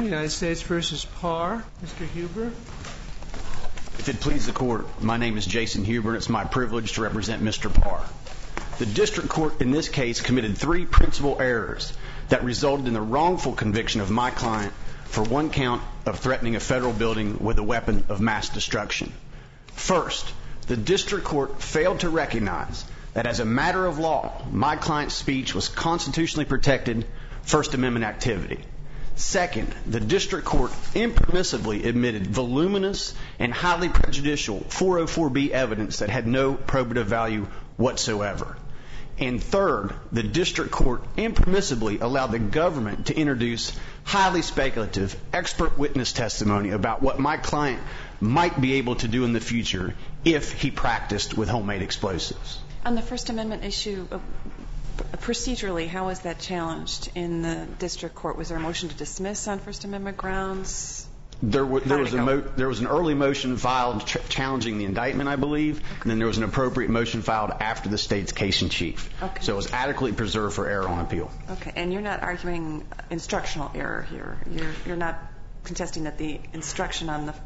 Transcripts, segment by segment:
United States v. Parr. Mr. Huber. If it pleases the Court, my name is Jason Huber, and it's my privilege to represent Mr. Parr. The District Court in this case committed three principal errors that resulted in the wrongful conviction of my client for one count of threatening a federal building with a weapon of mass destruction. First, the District Court failed to recognize that as a matter of law, my client's speech was constitutionally protected First Amendment activity. Second, the District Court impermissibly admitted voluminous and highly prejudicial 404B evidence that had no probative value whatsoever. And third, the District Court impermissibly allowed the government to introduce highly speculative expert witness testimony about what my client might be able to do in the future if he practiced with homemade explosives. On the First Amendment issue, procedurally, how was that challenged in the District Court? Was there a motion to dismiss on First Amendment grounds? There was an early motion filed challenging the indictment, I believe, and then there was an appropriate motion filed after the state's case in chief. Okay. So it was adequately preserved for error on appeal. Okay, and you're not arguing instructional error here. You're not contesting that the instruction on the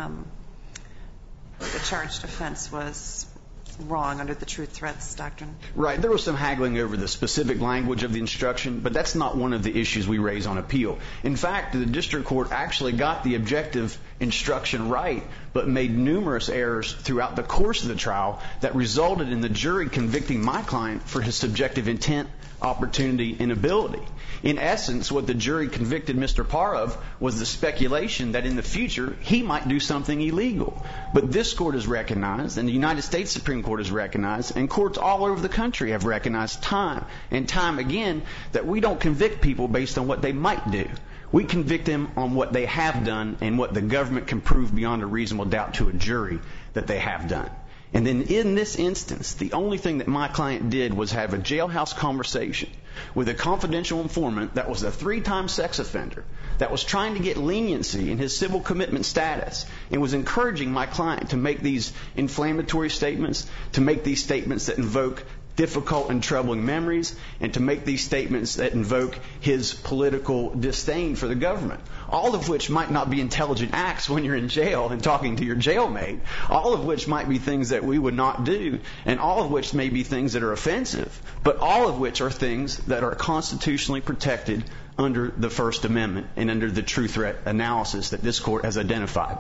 charged offense was wrong under the True Threats Doctrine? Right. There was some haggling over the specific language of the instruction, but that's not one of the issues we raise on appeal. In fact, the District Court actually got the objective instruction right, but made numerous errors throughout the course of the trial that resulted in the jury convicting my client for his subjective intent, opportunity, and ability. In essence, what the jury convicted Mr. Parr of was the speculation that in the future he might do something illegal. But this court has recognized, and the United States Supreme Court has recognized, and courts all over the country have recognized time and time again that we don't convict people based on what they might do. We convict them on what they have done and what the government can prove beyond a reasonable doubt to a jury that they have done. And then in this instance, the only thing that my client did was have a jailhouse conversation with a confidential informant that was a 3-time sex offender, that was trying to get leniency in his civil commitment status, and was encouraging my client to make these inflammatory statements, to make these statements that invoke difficult and troubling memories, and to make these statements that invoke his political disdain for the government. All of which might not be intelligent acts when you're in jail and talking to your jailmate. All of which might be things that we would not do, and all of which may be things that are offensive, but all of which are things that are constitutionally protected under the First Amendment and under the true threat analysis that this court has identified.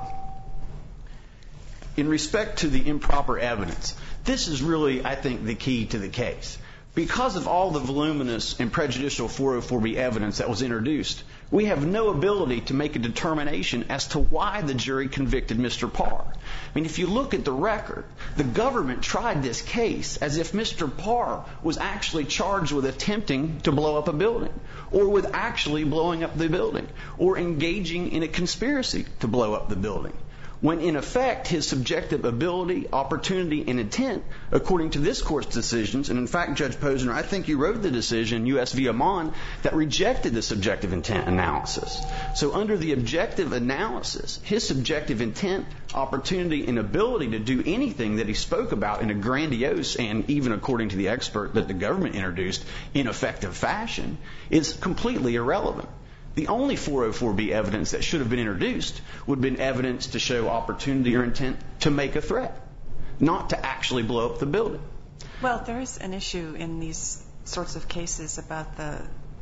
In respect to the improper evidence, this is really, I think, the key to the case. Because of all the voluminous and prejudicial 404B evidence that was introduced, we have no ability to make a determination as to why the jury convicted Mr. Parr. I mean, if you look at the record, the government tried this case as if Mr. Parr was actually charged with attempting to blow up a building, or with actually blowing up the building, or engaging in a conspiracy to blow up the building, when in effect his subjective ability, opportunity, and intent, according to this court's decisions, and in fact, Judge Posner, I think you wrote the decision, U.S. v. Amon, that rejected the subjective intent analysis. So under the objective analysis, his subjective intent, opportunity, and ability to do anything that he spoke about in a grandiose, and even according to the expert that the government introduced, ineffective fashion, is completely irrelevant. The only 404B evidence that should have been introduced would have been evidence to show opportunity or intent to make a threat, not to actually blow up the building. Well, there is an issue in these sorts of cases about the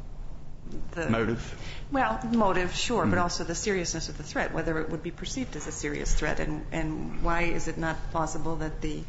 motive. Well, motive, sure, but also the seriousness of the threat, whether it would be perceived as a serious threat, and why is it not plausible that the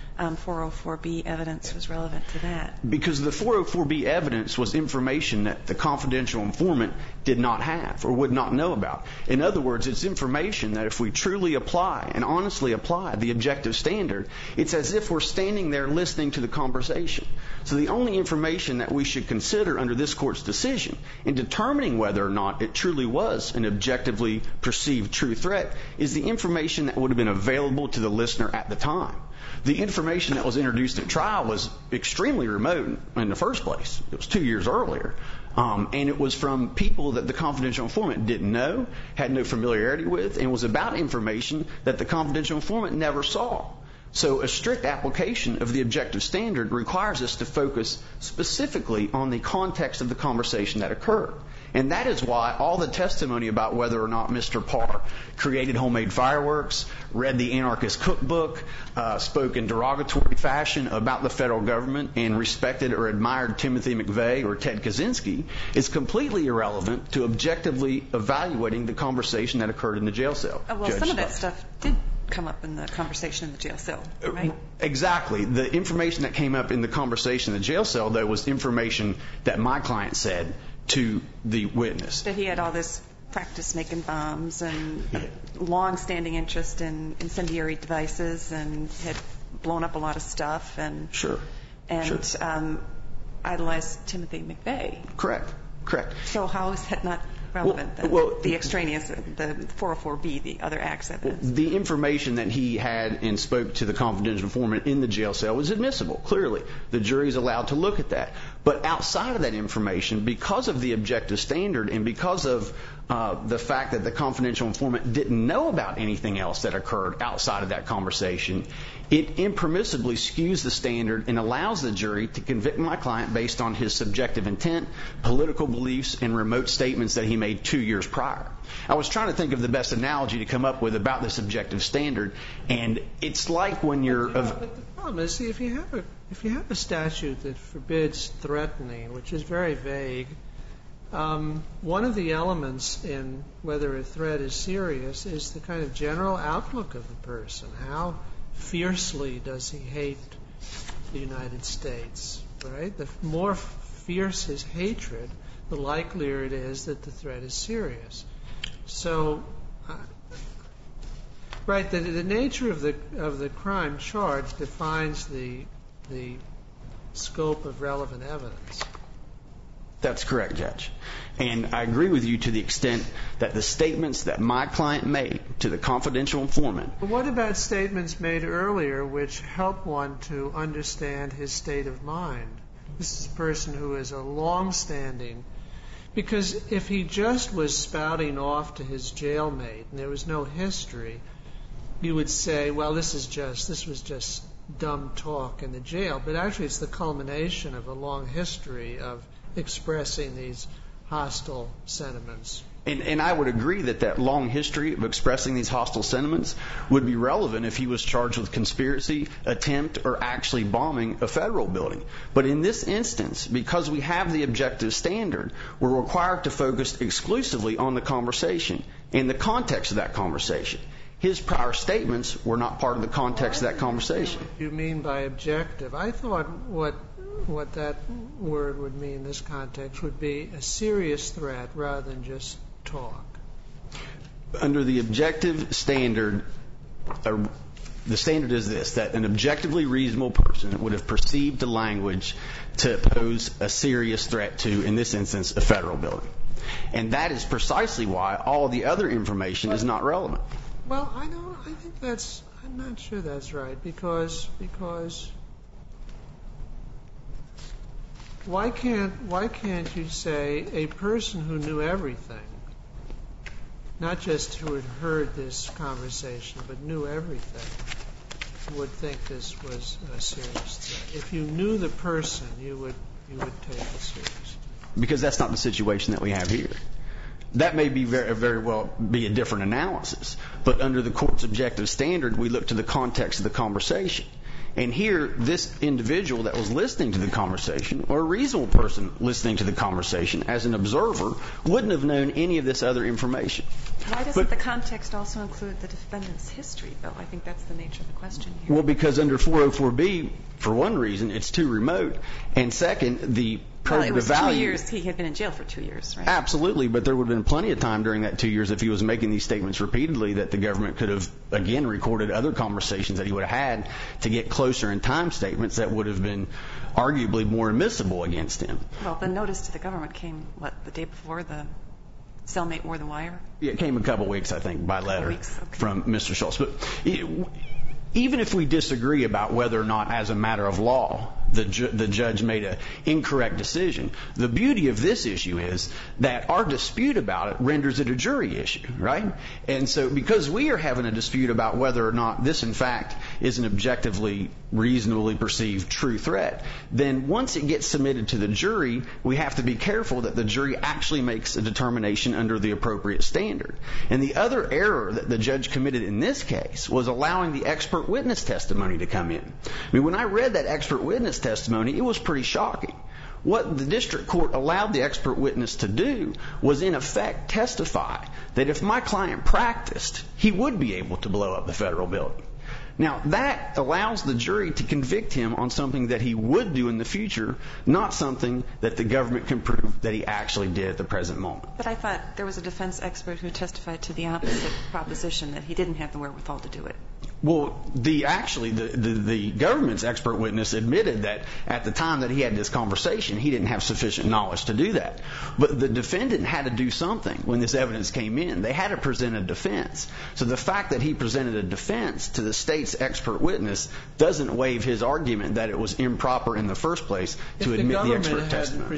404B evidence was relevant to that? Because the 404B evidence was information that the confidential informant did not have or would not know about. In other words, it's information that if we truly apply and honestly apply the objective standard, it's as if we're standing there listening to the conversation. So the only information that we should consider under this court's decision in determining whether or not it truly was an objectively perceived true threat is the information that would have been available to the listener at the time. The information that was introduced at trial was extremely remote in the first place. It was 2 years earlier. And it was from people that the confidential informant didn't know, had no familiarity with, and was about information that the confidential informant never saw. So a strict application of the objective standard requires us to focus specifically on the context of the conversation that occurred. And that is why all the testimony about whether or not Mr. Parr created homemade fireworks, read the anarchist cookbook, spoke in derogatory fashion about the federal government, and respected or admired Timothy McVeigh or Ted Kaczynski is completely irrelevant to objectively evaluating the conversation that occurred in the jail cell. Well, some of that stuff did come up in the conversation in the jail cell, right? Exactly. The information that came up in the conversation in the jail cell, though, was information that my client said to the witness. That he had all this practice making bombs and long-standing interest in incendiary devices and had blown up a lot of stuff and idolized Timothy McVeigh. Correct. So how is that not relevant? The extraneous, the 404B, the other acts evidence. The information that he had and spoke to the confidential informant in the jail cell was admissible. Clearly, the jury is allowed to look at that. But outside of that information, because of the objective standard and because of the fact that the confidential informant didn't know about anything else that occurred outside of that conversation, it impermissibly skews the standard and allows the jury to convict my client based on his subjective intent, political beliefs, and remote statements that he made 2 years prior. I was trying to think of the best analogy to come up with about this objective standard, and it's like when you're... But the problem is, see, if you have a statute that forbids threatening, which is very vague, one of the elements in whether a threat is serious is the kind of general outlook of the person. How fiercely does he hate the United States, right? The more fierce his hatred, the likelier it is that the threat is serious. So, right, the nature of the crime charge defines the scope of relevant evidence. That's correct, Judge. And I agree with you to the extent that the statements that my client made to the confidential informant... But what about statements made earlier which help one to understand his state of mind? This is a person who is a long-standing... Because if he just was spouting off to his jailmate and there was no history, you would say, well, this was just dumb talk in the jail. But actually it's the culmination of a long history of expressing these hostile sentiments. And I would agree that long history of expressing these hostile sentiments would be relevant if he was charged with conspiracy, attempt, or actually bombing a federal building. But in this instance, because we have the objective standard, we're required to focus exclusively on the conversation and the context of that conversation. His prior statements were not part of the context of that conversation. What do you mean by objective? I thought what that word would mean in this context would be a serious threat rather than just talk. Under the objective standard, the standard is this, that an objectively reasonable person would have perceived the language to pose a serious threat to, in this instance, a federal building. And that is precisely why all the other information is not relevant. Well, I'm not sure that's right, because why can't you say a person who knew everything, not just who had heard this conversation, but knew everything, would think this was a serious threat? If you knew the person, you would take it seriously. Because that's not the situation that we have here. That may be very well be a different analysis. But under the court's objective standard, we look to the context of the conversation. And here, this individual that was listening to the conversation, or a reasonable person listening to the conversation as an observer, wouldn't have known any of this other information. Why doesn't the context also include the defendant's history, though? I think that's the nature of the question here. Well, because under 404B, for one reason, it's too remote. And second, the Well, it was 2 years. He had been in jail for 2 years, right? Absolutely, but there would have been plenty of time during that 2 years if he was making these statements repeatedly that the government could have, again, recorded other conversations that he would have had to get closer in time statements that would have been arguably more admissible against him. Well, the notice to the government came, the day before the cellmate wore the wire? Yeah, it came a couple weeks, I think, by letter from Mr. Schultz. But even if we disagree about whether or not, as a matter of law, the judge made an incorrect decision. The beauty of this issue is that our dispute about it renders it a jury issue, right? And so because we are having a dispute about whether or not this, in fact, is an objectively, reasonably perceived true threat, then once it gets submitted to the jury, we have to be careful that the jury actually makes a determination under the appropriate standard. And the other error that the judge committed in this case was allowing the expert witness testimony to come in. I mean, when I read that expert witness testimony, it was pretty shocking. What the district court allowed the expert witness to do was, in effect, testify that if my client practiced, he would be able to blow up the federal building. Now, that allows the jury to convict him on something that he would do in the future, not something that the government can prove that he actually did at the present moment. But I thought there was a defense expert who testified to the opposite proposition, that he didn't have the wherewithal to do it. Well, the government's expert witness admitted that at the time that he had this conversation, he didn't have sufficient knowledge to do that. But the defendant had to do something when this evidence came in. They had to present a defense. So the fact that he presented a defense to the state's expert witness doesn't waive his argument that it was improper in the first place to admit the expert testimony.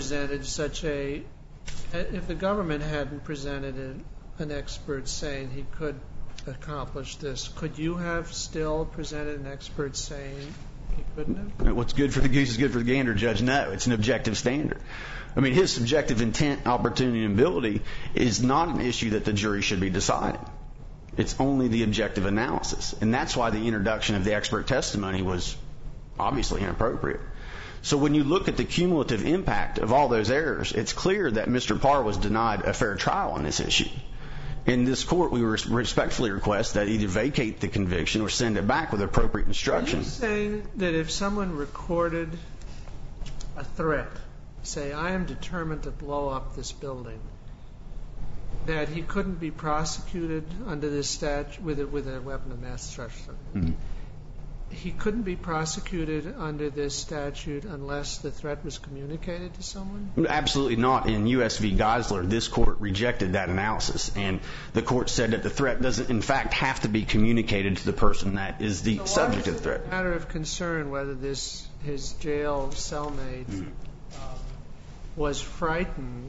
If the government hadn't presented an expert saying he could accomplish this, could you have still presented an expert saying he couldn't have? What's good for the goose is good for the gander, Judge. No, it's an objective standard. I mean, his subjective intent, opportunity, and ability is not an issue that the jury should be deciding. It's only the objective analysis. And that's why the introduction of the expert testimony was obviously inappropriate. So when you look at the cumulative impact of all those errors, it's clear that Mr. Parr was denied a fair trial on this issue. In this court, we respectfully request that either vacate the conviction or send it back with appropriate instruction. Are you saying that if someone recorded a threat, say, I am determined to blow up this building, that he couldn't be prosecuted under this statute with a weapon of mass destruction? Mm-hmm. He couldn't be prosecuted under this statute unless the threat was communicated to someone? Absolutely not. In U.S. v. Geisler, this court rejected that analysis, and the court said that the threat doesn't, in fact, have to be communicated to the person that is the subject of the threat. It's a matter of concern whether his jail cellmate was frightened,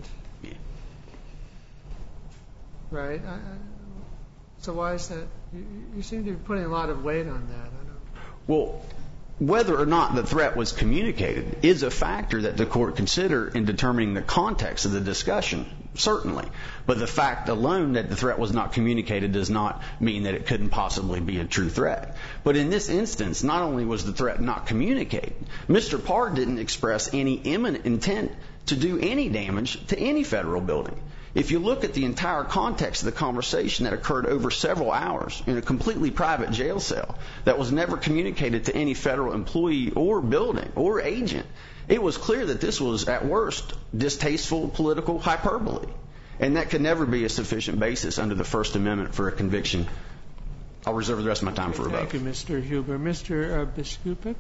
right? So why is that? You seem to be putting a lot of weight on that. Well, whether or not the threat was communicated is a factor that the court consider in determining the context of the discussion, certainly. But the fact alone that the threat was not communicated does not mean that it couldn't possibly be a true threat. But in this instance, not only was the threat not communicated, Mr. Parr didn't express any imminent intent to do any damage to any federal building. If you look at the entire context of the conversation that occurred over several hours in a completely private jail cell that was never communicated to any federal employee or building or agent, it was clear that this was, at worst, distasteful political hyperbole. And that could never be a sufficient basis under the First Amendment for a conviction. I'll reserve the rest of my time for rebuttal. Thank you, Mr. Huber. Mr. Biskupik?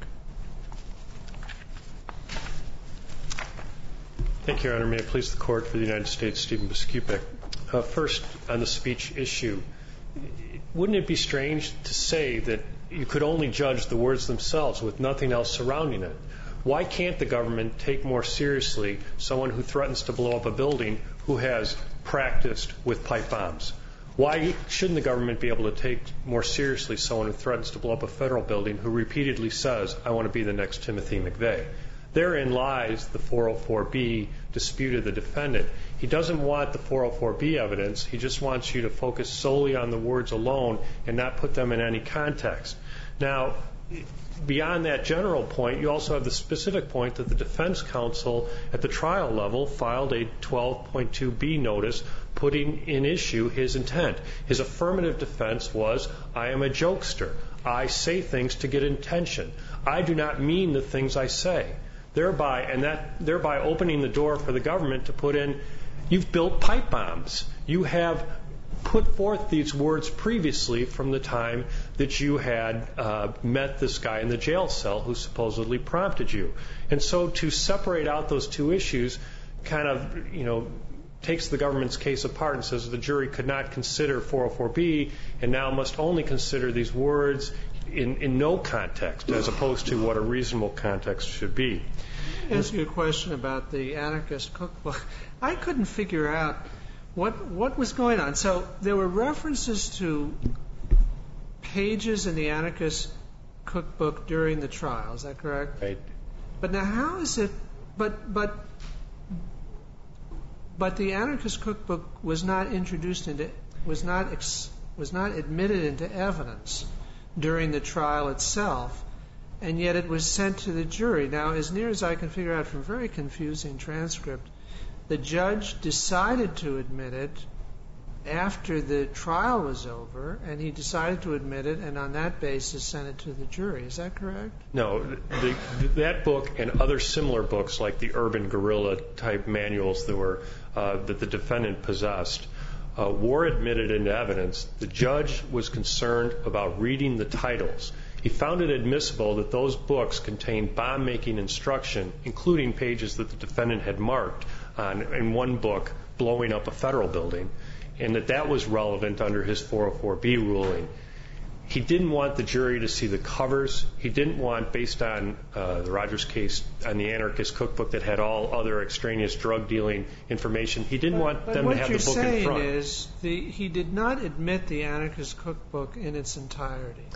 Thank you, Your Honor. May it please the Court, for the United States, Stephen Biskupik. First, on the speech issue, wouldn't it be strange to say that you could only judge the words themselves with nothing else surrounding it? Why can't the government take more seriously someone who threatens to blow up a building who has practiced with pipe bombs? Why shouldn't the government be able to take more seriously someone who threatens to blow up a federal building who repeatedly says, I want to be the next Timothy McVeigh? Therein lies the 404B dispute of the defendant. He doesn't want the 404B evidence. He just wants you to focus solely on the words alone and not put them in any context. Now, beyond that general point, you also have the specific point that the defense counsel at the trial level filed a 12.2B notice putting in issue his intent. His affirmative defense was, I am a jokester. I say things to get attention. I do not mean the things I say. Thereby opening the door for the government to put in, you've built pipe bombs. You have put forth these words previously from the time that you had met this guy in the jail cell who supposedly prompted you. And so to separate out those two issues kind of, takes the government's case apart and says the jury could not consider 404B and now must only consider these words. in no context, as opposed to what a reasonable context should be. Ask you a question about the Anarchist Cookbook. I couldn't figure out what was going on. So there were references to pages in the Anarchist Cookbook during the trial. Is that correct? Right. But now, how is it? But the Anarchist Cookbook was not admitted into evidence during the trial itself, and yet it was sent to the jury. Now, as near as I can figure out from a very confusing transcript, the judge decided to admit it after the trial was over, and he decided to admit it, and on that basis sent it to the jury. Is that correct? No. That book and other similar books, like the Urban Guerrilla type manuals that the defendant possessed, were admitted into evidence. The judge was concerned about reading the titles. He found it admissible that those books contained bomb-making instruction, including pages that the defendant had marked in one book, blowing up a federal building, and that was relevant under his 404B ruling. He didn't want the jury to see the covers. He didn't want, based on the Rogers case on the Anarchist Cookbook that had all other extraneous drug dealing information, he didn't want them to have the book in front. What you're saying is he did not admit the Anarchist Cookbook in its entirety.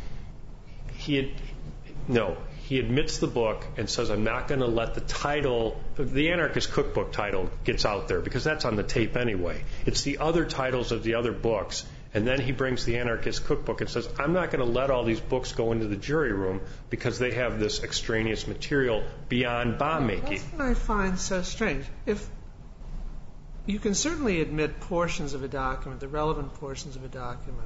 No. He admits the book and says, I'm not going to let the title, the Anarchist Cookbook title, gets out there, because that's on the tape anyway. It's the other titles of the other books. And then he brings the Anarchist Cookbook and says, I'm not going to let all these books go into the jury room because they have this extraneous material beyond bomb making. That's what I find so strange. If you can certainly admit portions of a document, the relevant portions of a document,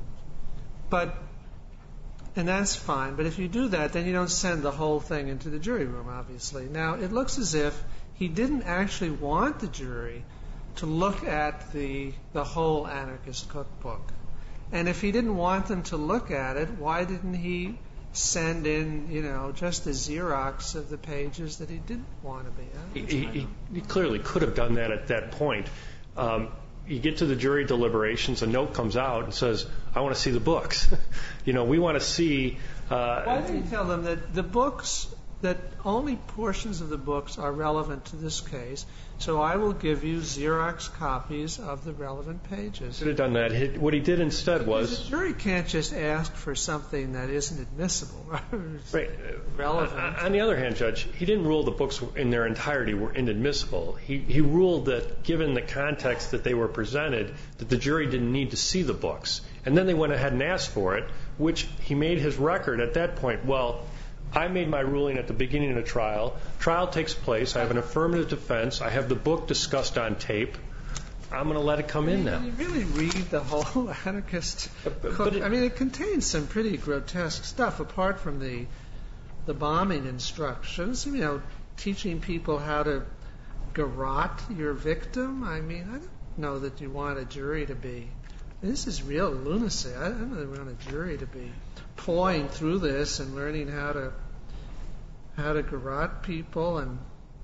and that's fine. But if you do that, then you don't send the whole thing into the jury room, obviously. Now, it looks as if he didn't actually want the jury to look at the whole Anarchist Cookbook. And if he didn't want them to look at it, why didn't he send in, just a Xerox of the pages that he didn't want to be? He clearly could have done that at that point. You get to the jury deliberations, a note comes out and says, I want to see the books. We want to see... Why didn't he tell them that the books, that only portions of the books are relevant to this case, so I will give you Xerox copies of the relevant pages? Should have done that. What he did instead was... The jury can't just ask for something that isn't admissible. Right. Relevant. On the other hand, Judge, he didn't rule the books in their entirety were inadmissible. He ruled that, given the context that they were presented, that the jury didn't need to see the books. And then they went ahead and asked for it, which he made his record at that point. Well, I made my ruling at the beginning of the trial. Trial takes place. I have an affirmative defense. I have the book discussed on tape. I'm going to let it come in now. You really read the whole Anarchist Cookbook. It contains some pretty grotesque stuff, apart from the bombing instructions. Teaching people how to garrote your victim. I don't know that you want a jury to be... This is real lunacy. I don't really want a jury to be pawing through this and learning how to garrote people. And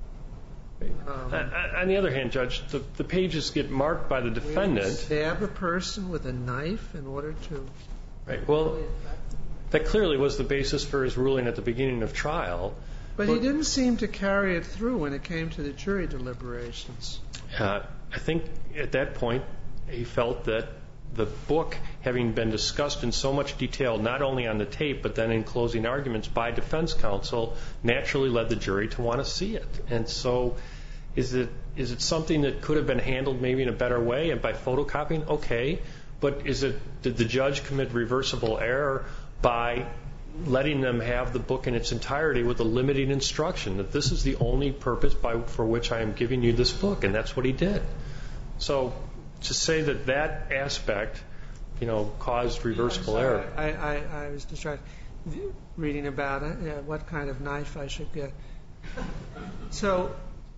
on the other hand, Judge, the pages get marked by the defendant. Stab a person with a knife in order to... Right. Well, that clearly was the basis for his ruling at the beginning of trial. But he didn't seem to carry it through when it came to the jury deliberations. I think at that point he felt that the book, having been discussed in so much detail, not only on the tape, but then in closing arguments by defense counsel, naturally led the jury to want to see it. And so is it something that could have been handled maybe in a better way and by photocopying? Okay. But did the judge commit reversible error by letting them have the book in its entirety with a limiting instruction that this is the only purpose for which I am giving you this book? And that's what he did. So to say that aspect, caused reversible error. I was distracted reading about it, what kind of knife I should get. So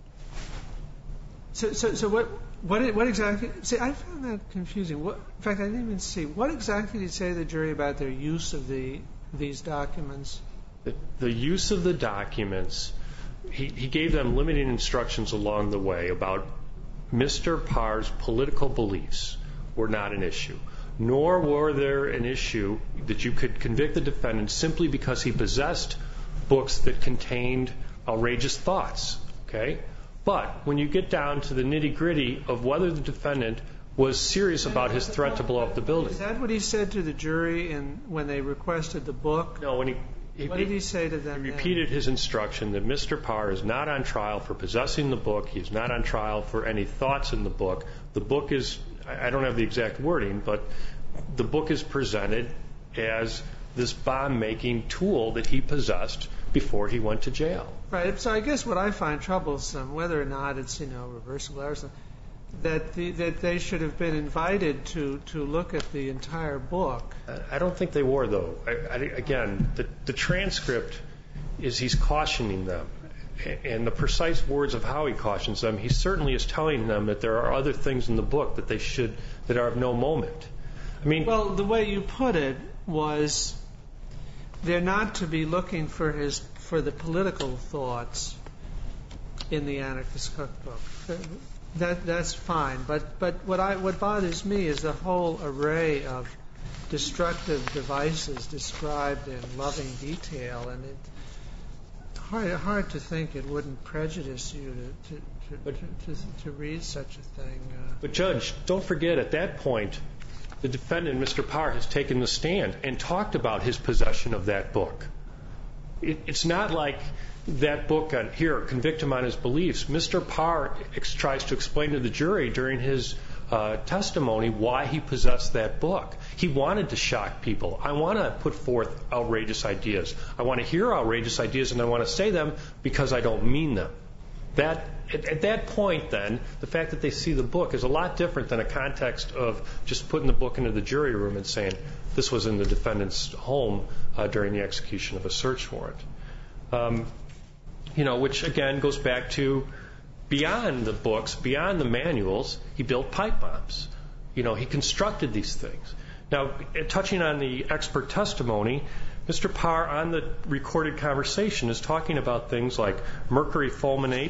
what exactly? See, I found that confusing. In fact, I didn't even see. What exactly did he say to the jury about their use of these documents? The use of the documents, he gave them limiting instructions along the way about Mr. Parr's political beliefs were not an issue. nor were there an issue that you could convict the defendant simply because he possessed books that contained outrageous thoughts. Okay? But when you get down to the nitty-gritty of whether the defendant was serious about his threat to blow up the building. Is that what he said to the jury when they requested the book? No, what did he say to them? He repeated his instruction that Mr. Parr is not on trial for possessing the book. He's not on trial for any thoughts in the book. The book is, I don't have the exact wording, but the book is presented as this bomb-making tool that he possessed before he went to jail. Right. So I guess what I find troublesome, whether or not it's, reversible or something, that they should have been invited to look at the entire book. I don't think they were, though. Again, the transcript is he's cautioning them. And the precise words of how he cautions them, he certainly is telling them that there are other things in the book that are of no moment. Well, the way you put it was they're not to be looking for the political thoughts in the Anarchist Cookbook. That's fine, but what bothers me is the whole array of destructive devices described in loving detail, and it's hard to think it wouldn't prejudice you to read such a thing. But Judge, don't forget, at that point, the defendant, Mr. Parr, has taken the stand and talked about his possession of that book. It's not like that book convict him on his beliefs. Mr. Parr tries to explain to the jury during his testimony why he possessed that book. He wanted to shock people. I want to put forth outrageous ideas. I want to hear outrageous ideas, and I want to say them because I don't mean them. At that point, then, the fact that they see the book is a lot different than a context of just putting the book into the jury room and saying this was in the defendant's home during the execution of a search warrant. Which, again, goes back to beyond the books, beyond the manuals, he built pipe bombs. He constructed these things. Now, touching on the expert testimony, Mr. Parr, on the recorded conversation, is talking about things like mercury fulminate,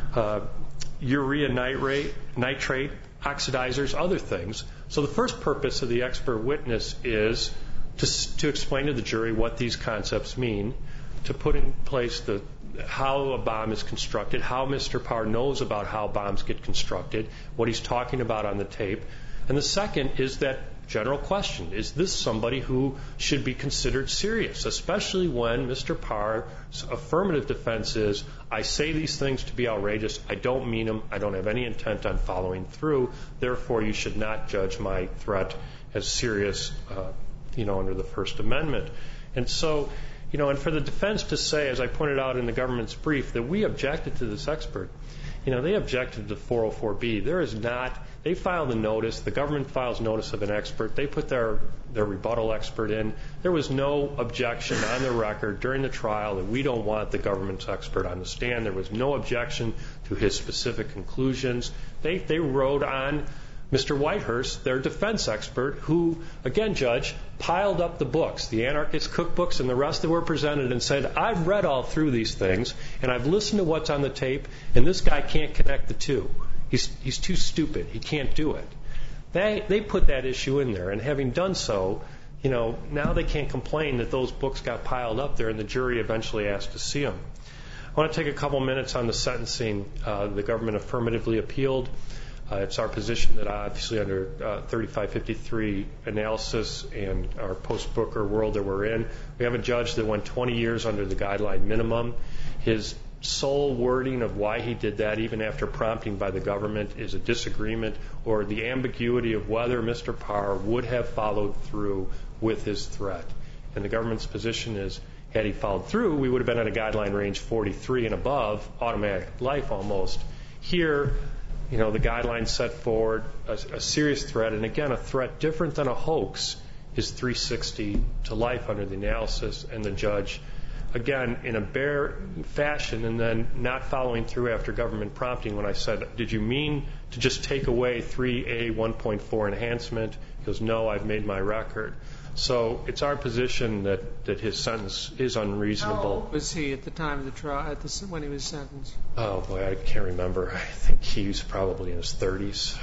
urea nitrate, oxidizers, other things. So the first purpose of the expert witness is to explain to the jury what these concepts mean, to put in place how a bomb is constructed, how Mr. Parr knows about how bombs get constructed, what he's talking about on the tape. And the second is that general question, is this somebody who should be considered serious, especially when Mr. Parr's affirmative defense is, I say these things to be outrageous, I don't mean them, I don't have any intent on following through, therefore you should not judge my threat as serious, under the First Amendment. And so, and for the defense to say, as I pointed out in the government's brief, that we objected to this expert, they objected to 404B. They filed a notice, the government files notice of an expert, they put their rebuttal expert in. There was no objection on the record during the trial that we don't want the government's expert on the stand. There was no objection to his specific conclusions. They wrote on Mr. Whitehurst, their defense expert, who, again, Judge, piled up the books, the Anarchist Cookbooks and the rest that were presented, and said, I've read all through these things, and I've listened to what's on the tape, and this guy can't connect the two. He's too stupid. He can't do it. They put that issue in there, and having done so, now they can't complain that those books got piled up there and the jury eventually asked to see them. I want to take a couple minutes on the sentencing. The government affirmatively appealed. It's our position that obviously under 3553 analysis and our post-Booker world that we're in, we have a judge that went 20 years under the guideline minimum. His sole wording of why he did that, even after prompting by the government, is a disagreement or the ambiguity of whether Mr. Parr would have followed through with his threat. And the government's position is, had he followed through, we would have been at a guideline range 43 and above, automatic life almost. Here, the guidelines set forward a serious threat, and again, a threat different than a hoax is 360 to life under the analysis, and the judge, again, in a bare fashion, and then not following through after government prompting when I said, did you mean to just take away 3A 1.4 enhancement. He goes, no, I've made my record. So it's our position that his sentence is unreasonable. How old was he at the time of the trial, when he was sentenced? Oh, boy, I can't remember. I think he was probably in his 30s.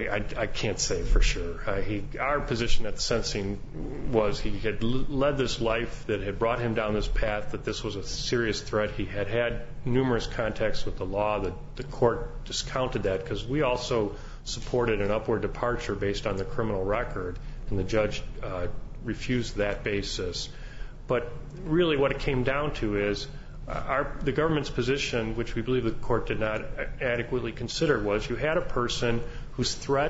I can't say for sure. Our position at the sentencing was he had led this life that had brought him down this path, that this was a serious threat. He had had numerous contacts with the law. The court discounted that because we also supported an upward departure based on the criminal record, and the judge refused that basis. But really what it came down to is the government's position, which we believe the court did not adequately consider, was you had a person whose threat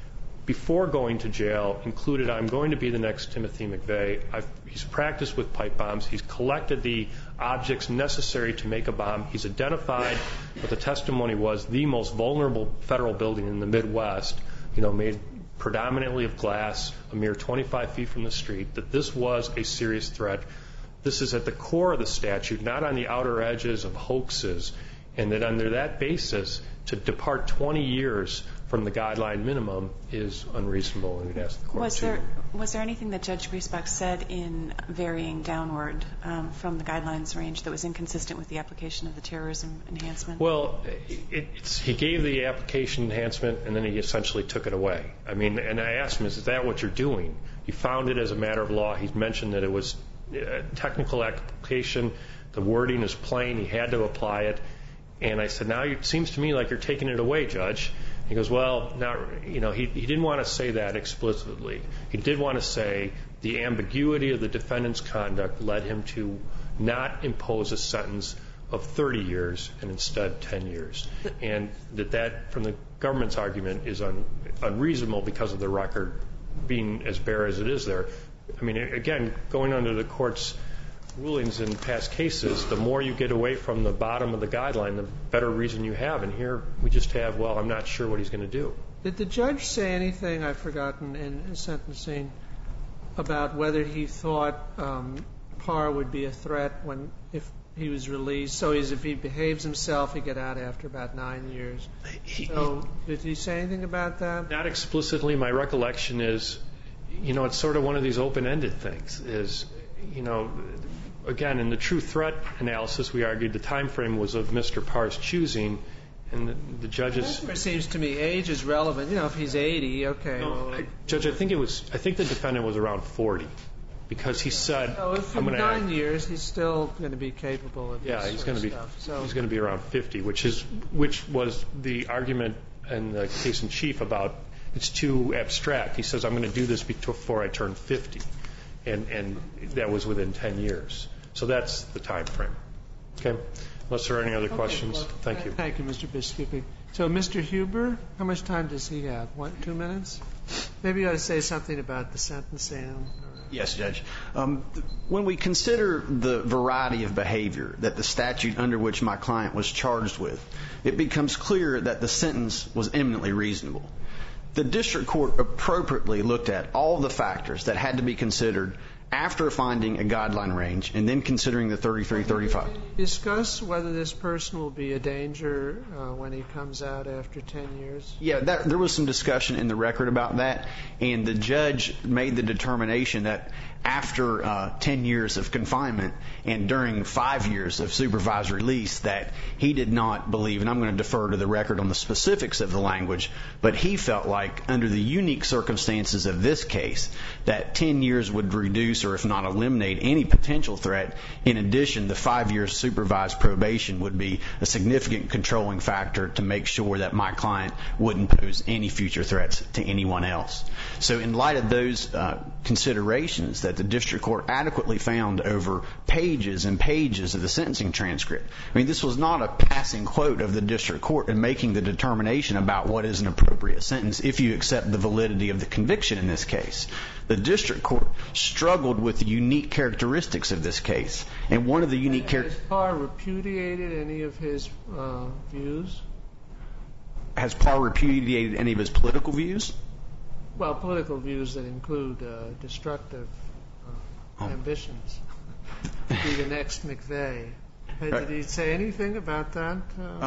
before going to jail included, I'm going to be the next Timothy McVeigh. He's practiced with pipe bombs. He's collected the objects necessary to make a bomb. He's identified what the testimony was the most vulnerable federal building in the Midwest, made predominantly of glass, a mere 25 feet from the street, that this was a serious threat. This is at the core of the statute, not on the outer edges of hoaxes, and that under that basis, to depart 20 years from the guideline minimum is unreasonable, and we'd ask the court to. Was there anything that Judge Griesbach said in varying downward from the guidelines range that was inconsistent with the application of the terrorism enhancement? Well, he gave the application enhancement, and then he essentially took it away. And I asked him, is that what you're doing? He found it as a matter of law. He mentioned that it was a technical application. The wording is plain. He had to apply it. And I said, now it seems to me like you're taking it away, Judge. He goes, well, he didn't want to say that explicitly. He did want to say the ambiguity of the defendant's conduct led him to not impose a sentence of 30 years and instead 10 years. And that from the government's argument, is unreasonable because of the record being as bare as it is there. Again, going under the court's rulings in past cases, the more you get away from the bottom of the guideline, the better reason you have. And here we just have, well, I'm not sure what he's going to do. Did the judge say anything, I've forgotten, in sentencing about whether he thought Parr would be a threat if he was released? So if he behaves himself, he'd get out after about 9 years. So did he say anything about that? Not explicitly. My recollection is, it's sort of one of these open-ended things. Again, in the true threat analysis, we argued the time frame was of Mr. Parr's choosing, and the judge's... It seems to me age is relevant. If he's 80, okay. No, Judge, I think the defendant was around 40, because he said... So if in 9 years he's still going to be capable of this he's sort going of to be stuff. So, he's going to be around 50, which was the argument in the case in chief about it's too abstract. He says, I'm going to do this before I turn 50, and that was within 10 years. So that's the time frame. Okay? Unless there are any other questions. Well, Thank you. Thank you, Mr. Biscuppi. So, Mr. Huber, how much time does he have? 2 minutes? Maybe you ought to say something about the sentencing. Yes, Judge. When we consider the variety of behavior that the statute under which my client was charged with, it becomes clear that the sentence was eminently reasonable. The district court appropriately looked at all the factors that had to be considered after finding a guideline range and then considering the 33-35. Did you discuss whether this person will be a danger when he comes out after 10 years? Yeah, there was some discussion in the record about that, and the judge made the determination that after 10 years of confinement and during 5 years of supervised release that he did not believe, and I'm going to defer to the record on the specifics of the language, but he felt like under the unique circumstances of this case that 10 years would reduce or if not eliminate any potential threat. In addition, the 5 years supervised probation would be a significant controlling factor to make sure that my client wouldn't pose any future threats to anyone else. So in light of those considerations that the district court adequately found over pages and pages of the sentencing transcript. This was not a passing quote of the district court in making the determination about what is an appropriate sentence if you accept the validity of the conviction in this case. The district court struggled with the unique characteristics of this case. And one of the unique characteristics... Has Parr repudiated any of his views? Has Parr repudiated any of his political views? Well, political views that include destructive ambitions to be the next McVeigh. Did he say anything about that?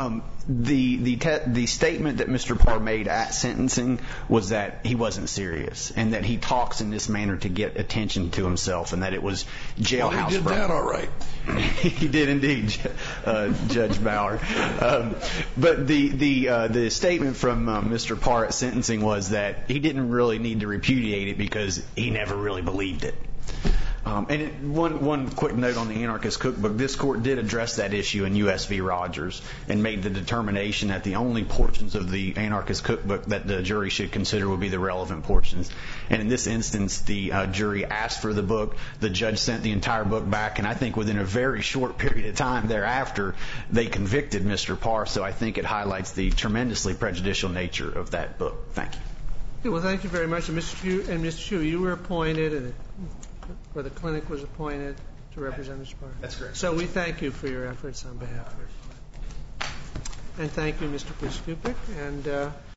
The statement that Mr. Parr made at sentencing was that he wasn't serious and that he talks in this manner to get attention to himself and that it was jailhouse. Well, he did that all right. He did indeed, Judge Bauer. But the statement from Mr. Parr at sentencing was that he didn't really need to repudiate it because he never really believed it. And one quick note on the Anarchist Cookbook. This court did address that issue in U.S. v. Rogers and made the determination that the only portions of the Anarchist Cookbook that the jury should consider would be the relevant portions. And in this instance, the jury asked for the book. The judge sent the entire book back, and I think within a very short period of time thereafter, they convicted Mr. Parr. So I think it highlights the tremendously prejudicial nature of that book. Thank you. Well, thank you very much. And Mr. Chu, you were appointed, or the clinic was appointed to represent Mr. Parr. That's correct. So we thank you for your efforts on behalf of everyone. And thank you, Mr. Biskupik. And